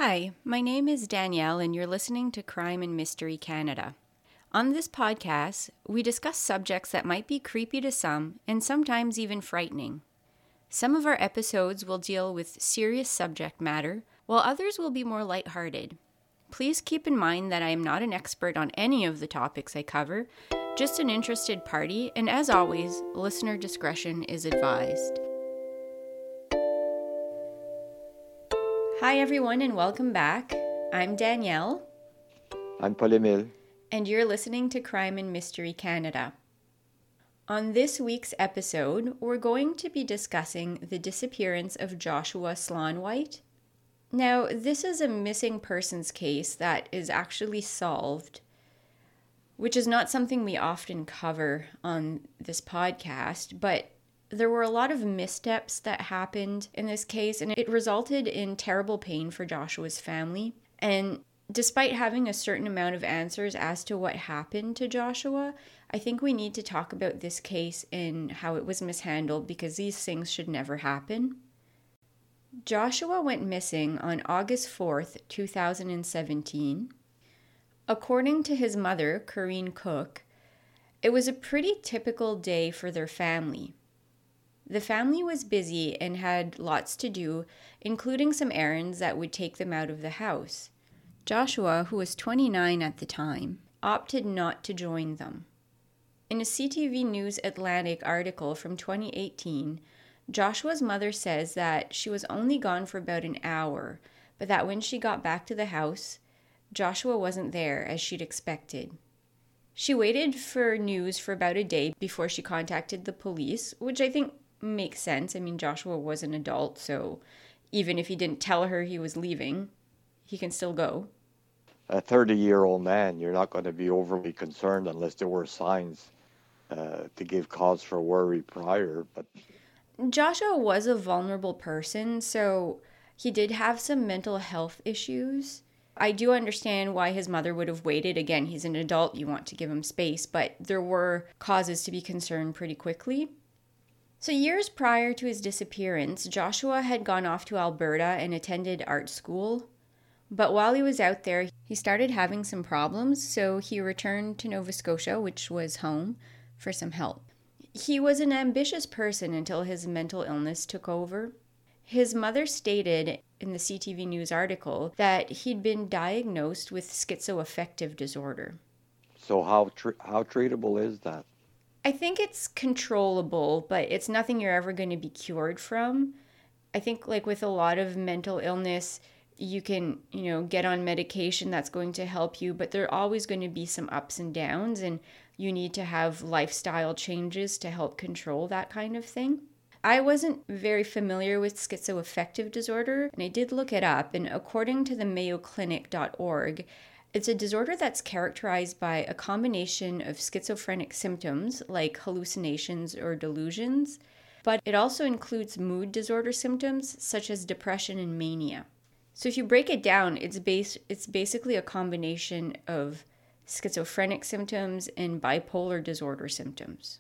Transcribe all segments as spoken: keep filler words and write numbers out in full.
Hi, my name is Danielle, and you're listening to Crime and Mystery Canada. On this podcast, we discuss subjects that might be creepy to some and sometimes even frightening. Some of our episodes will deal with serious subject matter, while others will be more lighthearted. Please keep in mind that I am not an expert on any of the topics I cover, just an interested party, and as always, listener discretion is advised. Hi everyone and welcome back. I'm Danielle. I'm Paul-Emile. And you're listening to Crime and Mystery Canada. On this week's episode, we're going to be discussing the disappearance of Joshua Slaunwhite. Now, this is a missing persons case that is actually solved, which is not something we often cover on this podcast, but there were a lot of missteps that happened in this case, and it resulted in terrible pain for Joshua's family. And despite having a certain amount of answers as to what happened to Joshua, I think we need to talk about this case and how it was mishandled, because these things should never happen. Joshua went missing on August fourth, two thousand seventeen. According to his mother, Corrine Cook, it was a pretty typical day for their family. The family was busy and had lots to do, including some errands that would take them out of the house. Joshua, who was twenty-nine at the time, opted not to join them. In a C T V News Atlantic article from twenty eighteen, Joshua's mother says that she was only gone for about an hour, but that when she got back to the house, Joshua wasn't there as she'd expected. She waited for news for about a day before she contacted the police, which I think makes sense. I mean, Joshua was an adult, so even if he didn't tell her he was leaving, he can still go. A thirty-year-old man, you're not going to be overly concerned unless there were signs uh, to give cause for worry prior. But Joshua was a vulnerable person, so he did have some mental health issues. I do understand why his mother would have waited. Again, he's an adult, you want to give him space, but there were causes to be concerned pretty quickly. So years prior to his disappearance, Joshua had gone off to Alberta and attended art school. But while he was out there, he started having some problems, so he returned to Nova Scotia, which was home, for some help. He was an ambitious person until his mental illness took over. His mother stated in the C T V News article that he'd been diagnosed with schizoaffective disorder. So how tr- how treatable is that? I think it's controllable, but it's nothing you're ever going to be cured from. I think like with a lot of mental illness, you can, you know, get on medication that's going to help you, but there are always going to be some ups and downs, and you need to have lifestyle changes to help control that kind of thing. I wasn't very familiar with schizoaffective disorder, and I did look it up, and according to the mayo clinic dot org, it's a disorder that's characterized by a combination of schizophrenic symptoms like hallucinations or delusions, but it also includes mood disorder symptoms such as depression and mania. So if you break it down, it's base, it's basically a combination of schizophrenic symptoms and bipolar disorder symptoms.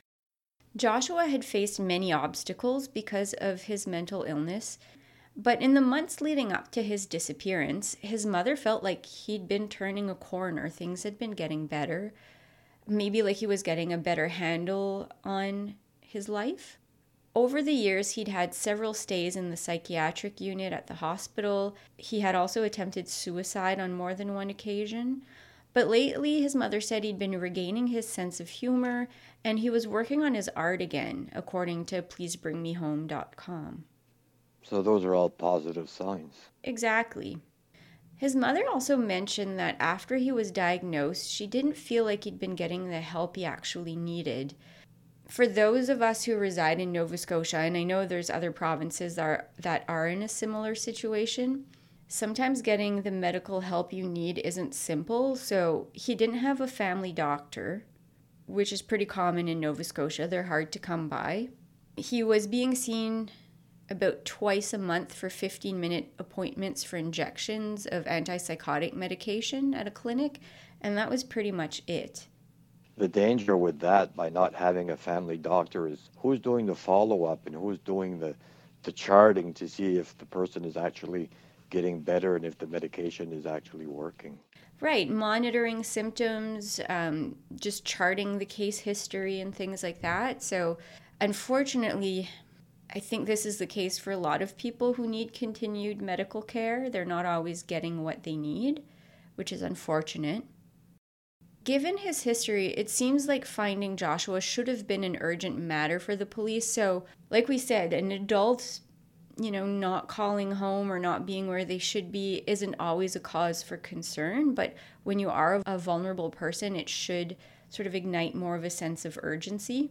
Joshua had faced many obstacles because of his mental illness, but in the months leading up to his disappearance, his mother felt like he'd been turning a corner. Things had been getting better. Maybe like he was getting a better handle on his life. Over the years, he'd had several stays in the psychiatric unit at the hospital. He had also attempted suicide on more than one occasion. But lately, his mother said he'd been regaining his sense of humor, and he was working on his art again, according to please bring me home dot com. So those are all positive signs. Exactly. His mother also mentioned that after he was diagnosed, she didn't feel like he'd been getting the help he actually needed. For those of us who reside in Nova Scotia, and I know there's other provinces that are, that are in a similar situation, sometimes getting the medical help you need isn't simple. So he didn't have a family doctor, which is pretty common in Nova Scotia. They're hard to come by. He was being seen about twice a month for fifteen-minute appointments for injections of antipsychotic medication at a clinic, and that was pretty much it. The danger with that, by not having a family doctor, is who's doing the follow-up and who's doing the, the charting to see if the person is actually getting better and if the medication is actually working. Right, monitoring symptoms, um, just charting the case history and things like that. So, unfortunately, I think this is the case for a lot of people who need continued medical care. They're not always getting what they need, which is unfortunate. Given his history, it seems like finding Joshua should have been an urgent matter for the police. So, like we said, an adult, you know, not calling home or not being where they should be isn't always a cause for concern. But when you are a vulnerable person, it should sort of ignite more of a sense of urgency.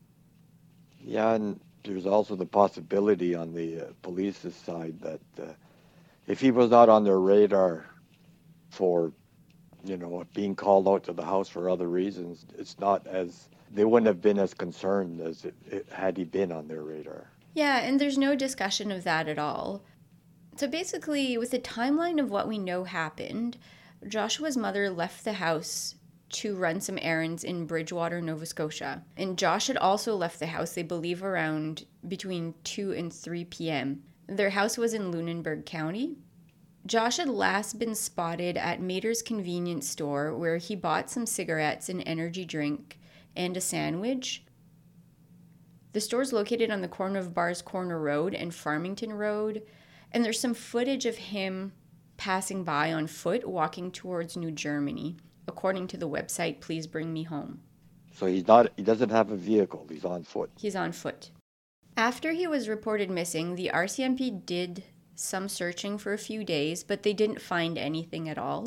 Yeah, and there's also the possibility on the uh, police's side that uh, if he was not on their radar for, you know, being called out to the house for other reasons, it's not as, they wouldn't have been as concerned as it, it had he been on their radar. Yeah, and there's no discussion of that at all. So basically, with the timeline of what we know happened, Joshua's mother left the house to run some errands in Bridgewater, Nova Scotia. And Josh had also left the house, they believe, around between two and three p.m. Their house was in Lunenburg County. Josh had last been spotted at Mater's convenience store where he bought some cigarettes, an energy drink, and a sandwich. The store's located on the corner of Bars Corner Road and Farmington Road, and there's some footage of him passing by on foot walking towards New Germany, according to the website Please Bring Me Home. So he's not, he doesn't have a vehicle, he's on foot. He's on foot. After he was reported missing, the R C M P did some searching for a few days, but they didn't find anything at all.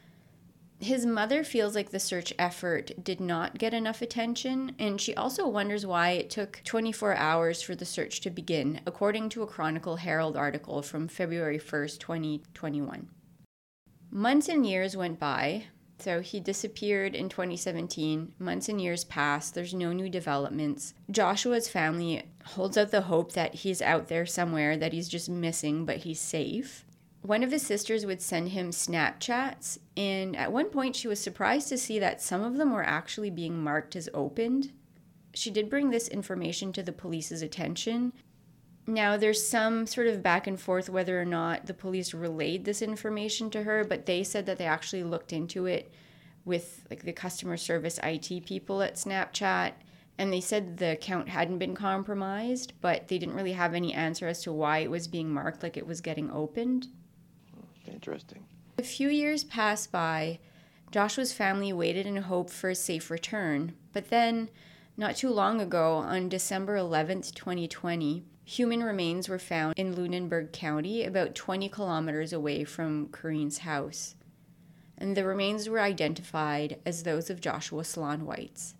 His mother feels like the search effort did not get enough attention, and she also wonders why it took twenty-four hours for the search to begin, according to a Chronicle Herald article from February first, twenty twenty-one. Months and years went by. So he disappeared in twenty seventeen. Months and years passed. There's no new developments. Joshua's family holds out the hope that he's out there somewhere, that he's just missing, but he's safe. One of his sisters would send him Snapchats, and at one point she was surprised to see that some of them were actually being marked as opened. She did bring this information to the police's attention. Now, there's some sort of back and forth whether or not the police relayed this information to her, but they said that they actually looked into it with like the customer service I T people at Snapchat, and they said the account hadn't been compromised, but they didn't really have any answer as to why it was being marked like it was getting opened. Interesting. A few years passed by. Joshua's family waited in hope for a safe return, but then, not too long ago, on December eleventh, twenty twenty, human remains were found in Lunenburg County, about twenty kilometers away from Kareen's house. And the remains were identified as those of Joshua Sloan-White's.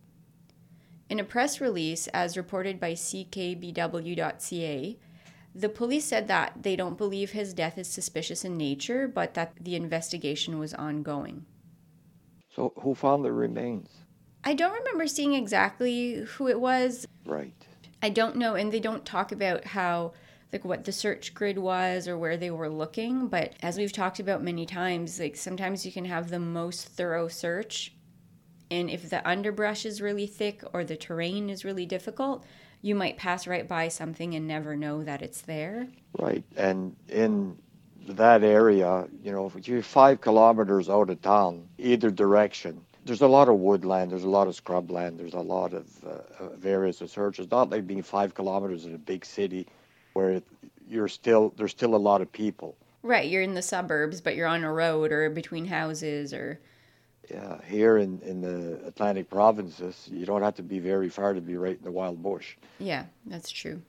In a press release, as reported by C K B W dot C A, the police said that they don't believe his death is suspicious in nature, but that the investigation was ongoing. So who found the remains? I don't remember seeing exactly who it was. Right. I don't know, and they don't talk about how, like, what the search grid was or where they were looking, but as we've talked about many times, like, sometimes you can have the most thorough search, and if the underbrush is really thick or the terrain is really difficult, you might pass right by something and never know that it's there. Right, and in that area, you know, if you're five kilometers out of town, either direction, there's a lot of woodland, there's a lot of scrubland, there's a lot of uh, areas to search. It's not like being five kilometers in a big city where you're still, there's still a lot of people. Right, you're in the suburbs, but you're on a road or between houses or... Yeah, here in, in the Atlantic provinces, you don't have to be very far to be right in the wild bush. Yeah, that's true.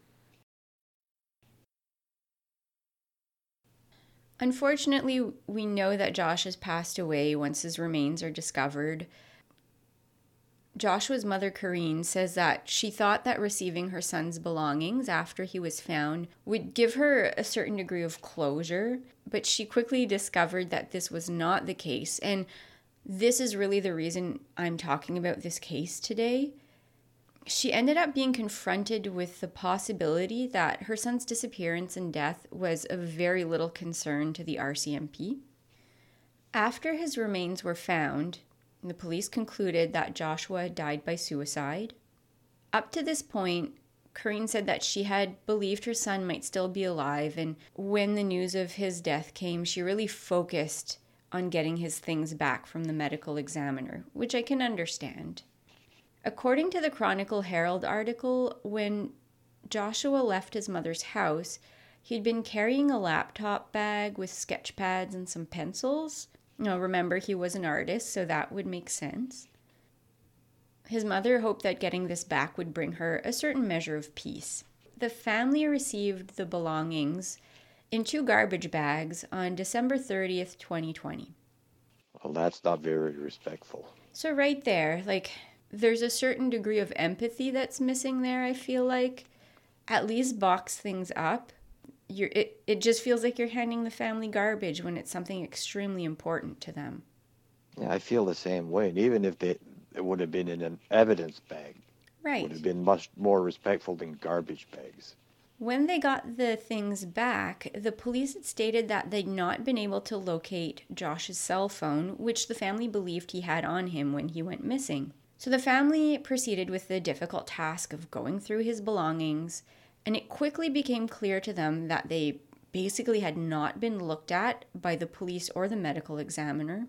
Unfortunately, we know that Josh has passed away once his remains are discovered. Joshua's mother, Kareen, says that she thought that receiving her son's belongings after he was found would give her a certain degree of closure, but she quickly discovered that this was not the case, and this is really the reason I'm talking about this case today. She ended up being confronted with the possibility that her son's disappearance and death was of very little concern to the R C M P. After his remains were found, the police concluded that Joshua died by suicide. Up to this point, Corrine said that she had believed her son might still be alive, and when the news of his death came, she really focused on getting his things back from the medical examiner, which I can understand. According to the Chronicle Herald article, when Joshua left his mother's house, he'd been carrying a laptop bag with sketch pads and some pencils. Now, remember, he was an artist, so that would make sense. His mother hoped that getting this back would bring her a certain measure of peace. The family received the belongings in two garbage bags on December thirtieth, twenty twenty. Well, that's not very respectful. So right there, like, there's a certain degree of empathy that's missing there, I feel like. At least box things up. You're, it, it just feels like you're handing the family garbage when it's something extremely important to them. Yeah, I feel the same way. And even if they, it would have been in an evidence bag, right, it would have been much more respectful than garbage bags. When they got the things back, the police had stated that they'd not been able to locate Josh's cell phone, which the family believed he had on him when he went missing. So the family proceeded with the difficult task of going through his belongings, and it quickly became clear to them that they basically had not been looked at by the police or the medical examiner.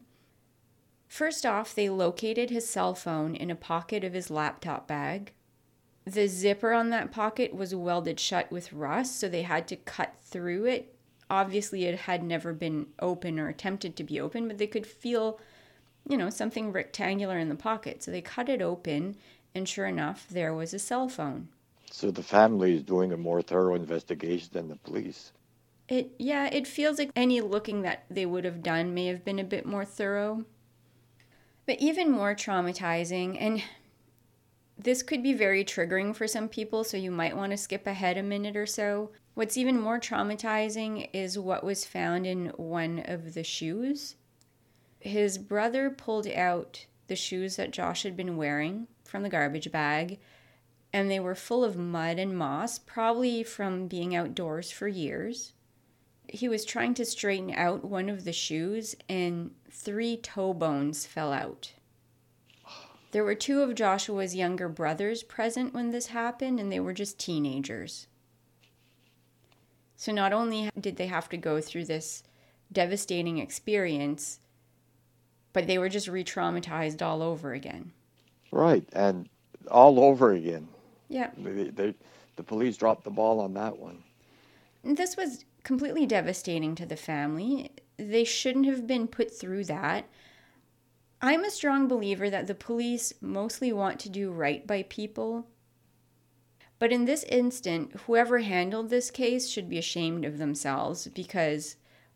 First off, they located his cell phone in a pocket of his laptop bag. The zipper on that pocket was welded shut with rust, so they had to cut through it. Obviously, it had never been open or attempted to be open, but they could feel, you know, something rectangular in the pocket. So they cut it open, and sure enough, there was a cell phone. So the family is doing a more thorough investigation than the police. It, yeah, it feels like any looking that they would have done may have been a bit more thorough. But even more traumatizing, and this could be very triggering for some people, so you might want to skip ahead a minute or so. What's even more traumatizing is what was found in one of the shoes. His brother pulled out the shoes that Josh had been wearing from the garbage bag, and they were full of mud and moss, probably from being outdoors for years. He was trying to straighten out one of the shoes, and three toe bones fell out. There were two of Joshua's younger brothers present when this happened, and they were just teenagers. So not only did they have to go through this devastating experience, but they were just re-traumatized all over again. Right, and all over again. Yeah. They, they, the police dropped the ball on that one. This was completely devastating to the family. They shouldn't have been put through that. I'm a strong believer that the police mostly want to do right by people. But in this instant, whoever handled this case should be ashamed of themselves, because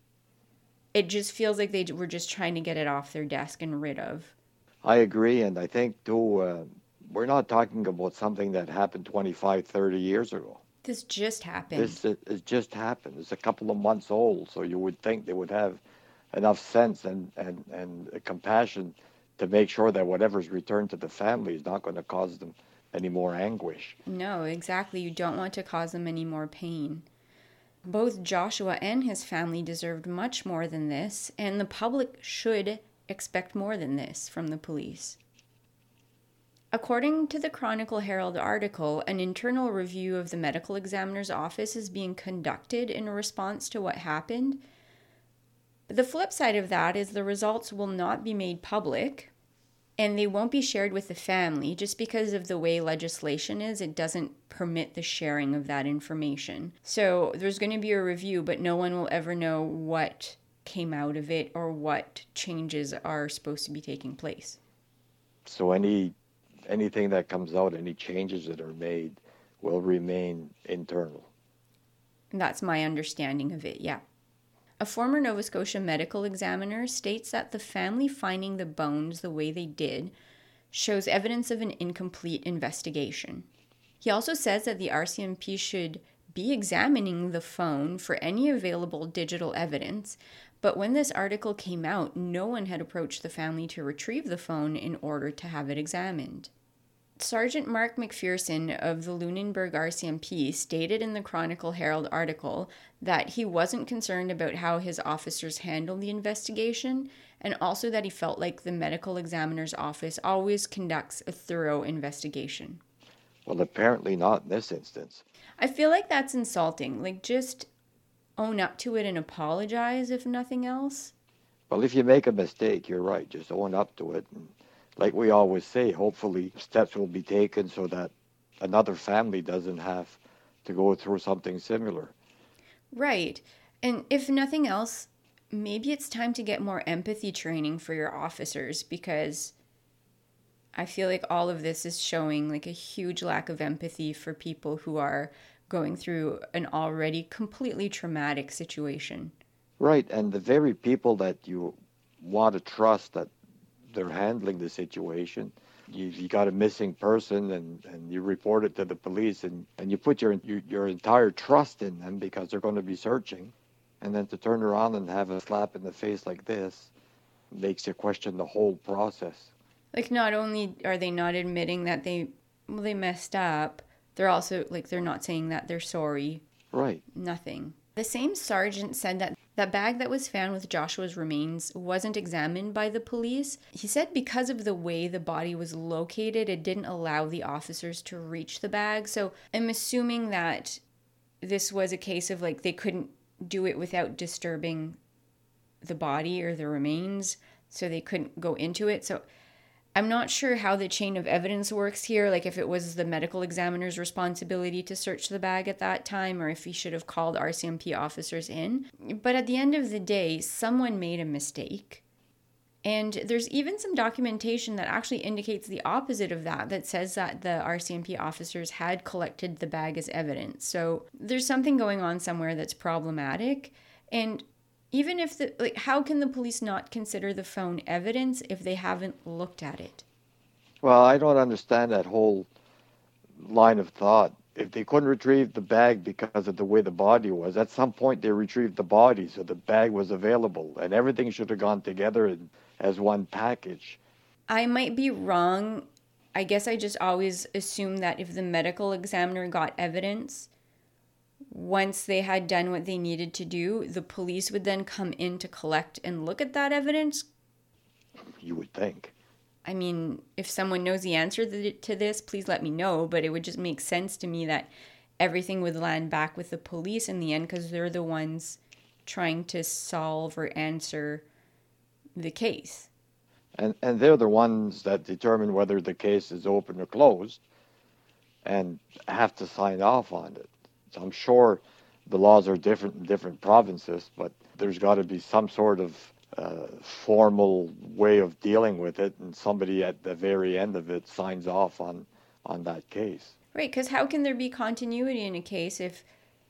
it just feels like they were just trying to get it off their desk and rid of. I agree, and I think, too, uh, we're not talking about something that happened twenty-five, thirty years ago. This just happened. This it, it just happened. It's a couple of months old, so you would think they would have enough sense and, and, and compassion to make sure that whatever's returned to the family is not going to cause them any more anguish. No, exactly. You don't want to cause them any more pain. Both Joshua and his family deserved much more than this, and the public should expect more than this from the police. According to the Chronicle Herald article, an internal review of the medical examiner's office is being conducted in response to what happened. But the flip side of that is the results will not be made public, and they won't be shared with the family. Just because of the way legislation is, it doesn't permit the sharing of that information. So there's going to be a review, but no one will ever know what came out of it or what changes are supposed to be taking place. So any anything that comes out, any changes that are made, will remain internal. That's my understanding of it, yeah. A former Nova Scotia medical examiner states that the family finding the bones the way they did shows evidence of an incomplete investigation. He also says that the R C M P should be examining the phone for any available digital evidence, but when this article came out, no one had approached the family to retrieve the phone in order to have it examined. Sergeant Mark McPherson of the Lunenburg R C M P stated in the Chronicle Herald article that he wasn't concerned about how his officers handled the investigation, and also that he felt like the medical examiner's office always conducts a thorough investigation. Well, apparently not in this instance. I feel like that's insulting. Like, just own up to it and apologize, if nothing else. Well, if you make a mistake, you're right. Just own up to it. And like we always say, hopefully steps will be taken so that another family doesn't have to go through something similar. Right. And if nothing else, maybe it's time to get more empathy training for your officers, because I feel like all of this is showing like a huge lack of empathy for people who are going through an already completely traumatic situation. Right. And the very people that you want to trust that they're handling the situation, you, you got a missing person and, and you report it to the police and, and you put your, your your entire trust in them because they're going to be searching. And then to turn around and have a slap in the face like this makes you question the whole process. Like, not only are they not admitting that they well, they messed up, they're also like they're not saying that they're sorry. Right. Nothing. The same sergeant said that that bag that was found with Joshua's remains wasn't examined by the police. He said because of the way the body was located, it didn't allow the officers to reach the bag. So I'm assuming that this was a case of like they couldn't do it without disturbing the body or the remains, so they couldn't go into it. So I'm not sure how the chain of evidence works here, like if it was the medical examiner's responsibility to search the bag at that time, or if he should have called R C M P officers in. But at the end of the day, someone made a mistake. And there's even some documentation that actually indicates the opposite of that, that says that the R C M P officers had collected the bag as evidence. So there's something going on somewhere that's problematic. And even if the, like, how can the police not consider the phone evidence if they haven't looked at it? Well, I don't understand that whole line of thought. If they couldn't retrieve the bag because of the way the body was, at some point they retrieved the body, so the bag was available, and everything should have gone together in, as one package. I might be wrong. I guess I just always assumed that if the medical examiner got evidence, once they had done what they needed to do, the police would then come in to collect and look at that evidence. You would think. I mean, if someone knows the answer to this, please let me know. But it would just make sense to me that everything would land back with the police in the end, because they're the ones trying to solve or answer the case. And and they're the ones that determine whether the case is open or closed and have to sign off on it. So I'm sure the laws are different in different provinces, but there's got to be some sort of uh, formal way of dealing with it, and somebody at the very end of it signs off on, on that case. Right, because how can there be continuity in a case if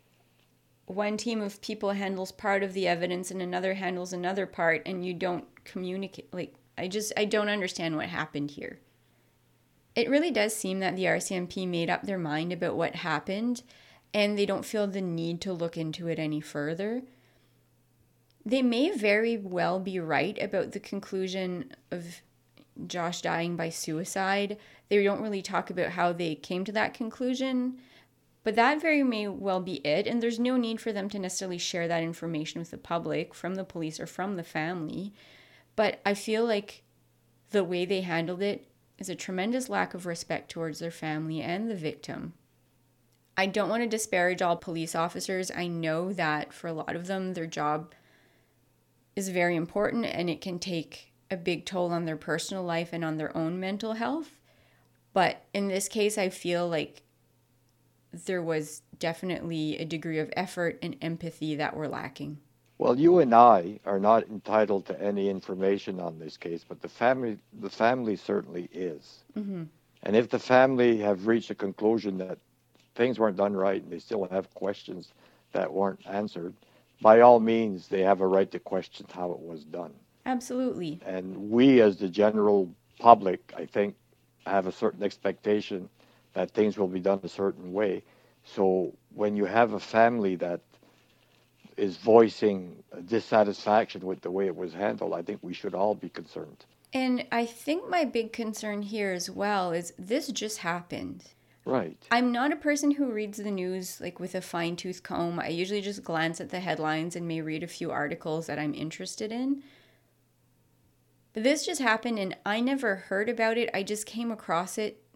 one team of people handles part of the evidence and another handles another part, and you don't communicate? Like, I just, I don't understand what happened here. It really does seem that the R C M P made up their mind about what happened, and they don't feel the need to look into it any further. They may very well be right about the conclusion of Josh dying by suicide. They don't really talk about how they came to that conclusion, but that very may well be it, and there's no need for them to necessarily share that information with the public, from the police or from the family. But I feel like the way they handled it is a tremendous lack of respect towards their family and the victim. I don't want to disparage all police officers. I know that for a lot of them, their job is very important and it can take a big toll on their personal life and on their own mental health. But in this case, I feel like there was definitely a degree of effort and empathy that were lacking. Well, you and I are not entitled to any information on this case, but the family, the family certainly is. Mm-hmm. And if the family have reached a conclusion that things weren't done right and they still have questions that weren't answered, by all means, they have a right to question how it was done. Absolutely. And we, as the general public, I think, have a certain expectation that things will be done a certain way. So when you have a family that is voicing dissatisfaction with the way it was handled, I think we should all be concerned. And I think my big concern here as well is this just happened. Right. I'm not a person who reads the news like with a fine-tooth comb. I usually just glance at the headlines and may read a few articles that I'm interested in. But this just happened and I never heard about it. I just came across it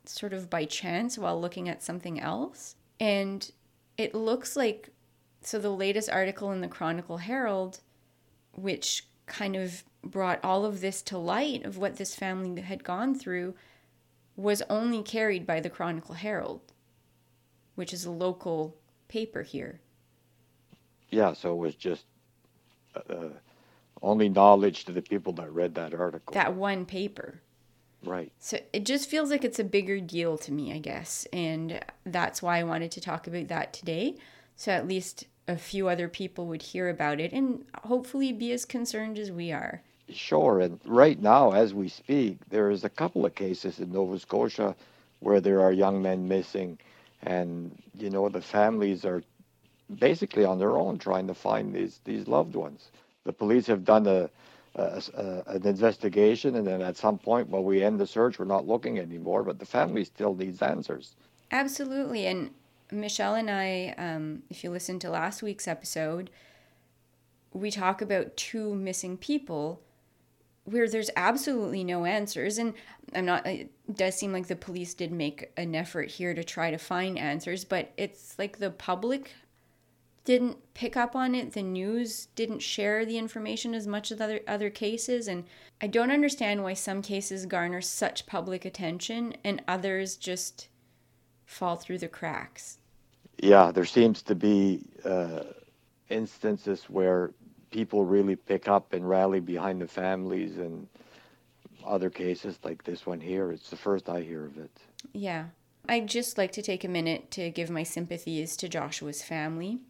sort of by chance while looking at something else. And it looks like, so the latest article in the Chronicle Herald, which kind of brought all of this to light of what this family had gone through, was only carried by the Chronicle Herald, which is a local paper here. Yeah, so it was just uh, only knowledge to the people that read that article. That one paper. Right. So it just feels like it's a bigger deal to me, I guess. And that's why I wanted to talk about that today. So at least a few other people would hear about it and hopefully be as concerned as we are. Sure. And right now, as we speak, there is a couple of cases in Nova Scotia where there are young men missing. And, you know, the families are basically on their own trying to find these, these loved ones. The police have done a, a, a an investigation, and then at some point, when we end the search, we're not looking anymore, but the family still needs answers. Absolutely. And Michelle and I, um, if you listen to last week's episode, we talk about two missing people where there's absolutely no answers. And I'm not, it does seem like the police did make an effort here to try to find answers, but it's like the public didn't pick up on it. The news didn't share the information as much as other other cases. And I don't understand why some cases garner such public attention and others just fall through the cracks. Yeah, there seems to be uh, instances where people really pick up and rally behind the families, and other cases like this one here, it's the first I hear of it. Yeah. I'd just like to take a minute to give my sympathies to Joshua's family.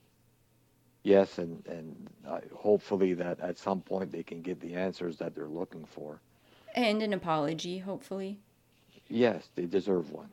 Yes, and, and uh, hopefully that at some point they can get the answers that they're looking for. And an apology, hopefully. Yes, they deserve one.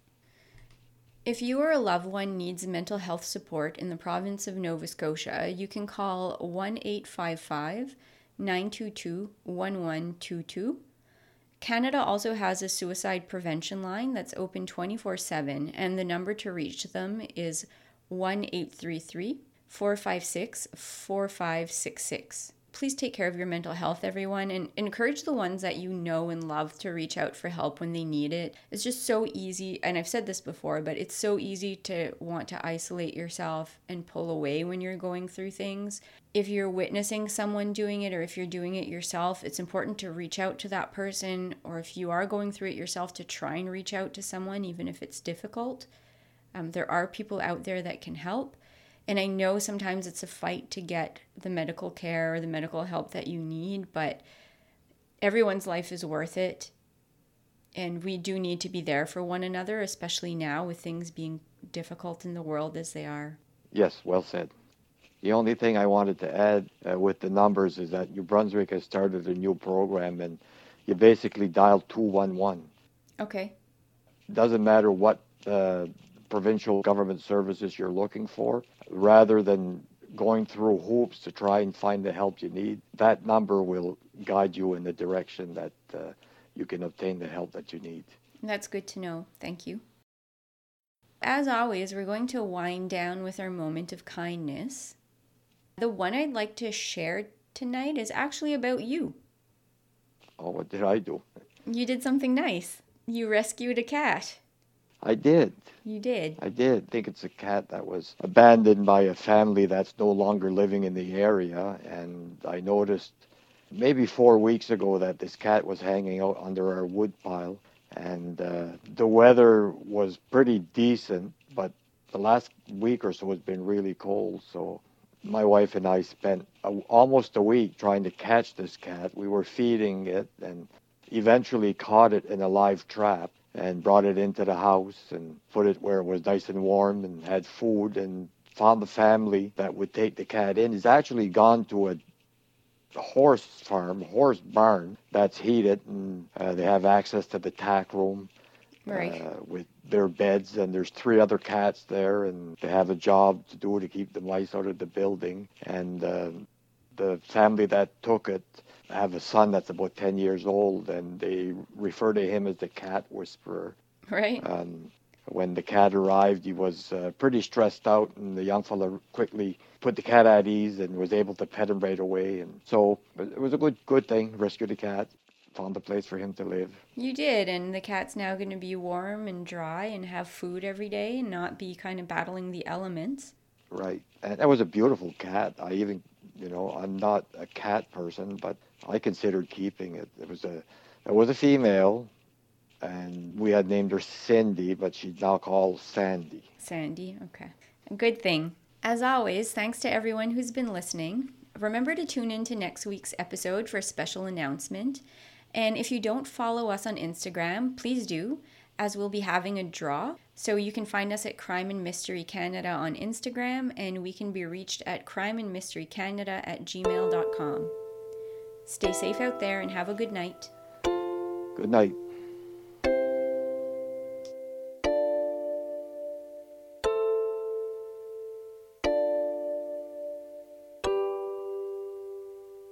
If you or a loved one needs mental health support in the province of Nova Scotia, you can call one eight five five, nine two two, one one two two. Canada also has a suicide prevention line that's open twenty-four seven, and the number to reach them is one eight three three, four five six, four five six six. Please take care of your mental health, everyone, and encourage the ones that you know and love to reach out for help when they need it. It's just so easy, and I've said this before, but it's so easy to want to isolate yourself and pull away when you're going through things. If you're witnessing someone doing it, or if you're doing it yourself, it's important to reach out to that person, or if you are going through it yourself, to try and reach out to someone, even if it's difficult. Um, there are people out there that can help. And I know sometimes it's a fight to get the medical care or the medical help that you need, but everyone's life is worth it. And we do need to be there for one another, especially now with things being difficult in the world as they are. Yes, well said. The only thing I wanted to add uh, with the numbers is that New Brunswick has started a new program, and you basically dial two one one. Okay. Doesn't matter what uh, provincial government services you're looking for, rather than going through hoops to try and find the help you need. That number will guide you in the direction that uh, you can obtain the help that you need. That's good to know. Thank you. As always, we're going to wind down with our moment of kindness. The one I'd like to share tonight is actually about you. Oh, what did I do? You did something nice. You rescued a cat. I did. You did. I did. I think it's a cat that was abandoned by a family that's no longer living in the area. And I noticed maybe four weeks ago that this cat was hanging out under our wood pile. And uh, the weather was pretty decent, but the last week or so has been really cold. So my wife and I spent a, almost a week trying to catch this cat. We were feeding it and eventually caught it in a live trap and brought it into the house and put it where it was nice and warm and had food, and found the family that would take the cat in. It's actually gone to a horse farm, horse barn that's heated, and uh, they have access to the tack room Right. uh, with their beds, and there's three other cats there, and they have a job to do to keep the mice out of the building. And uh, the family that took it have a son that's about ten years old, and they refer to him as the cat whisperer. Right. Um, when the cat arrived, he was uh, pretty stressed out, and the young fella quickly put the cat at ease and was able to pet him right away. And so it was a good good thing, rescue the cat. found a place for him to live. You did, and the cat's now going to be warm and dry and have food every day and not be kind of battling the elements. Right. And it was a beautiful cat. I even, you know, I'm not a cat person, but I considered keeping it. It was a, it was a female, and we had named her Cindy, but she's now called Sandy. Sandy, okay. A good thing. As always, thanks to everyone who's been listening. Remember to tune in to next week's episode for a special announcement. And if you don't follow us on Instagram, please do, as we'll be having a draw. So you can find us at Crime and Mystery Canada on Instagram, and we can be reached at crime and mystery canada at gmail dot com. Stay safe out there and have a good night. Good night.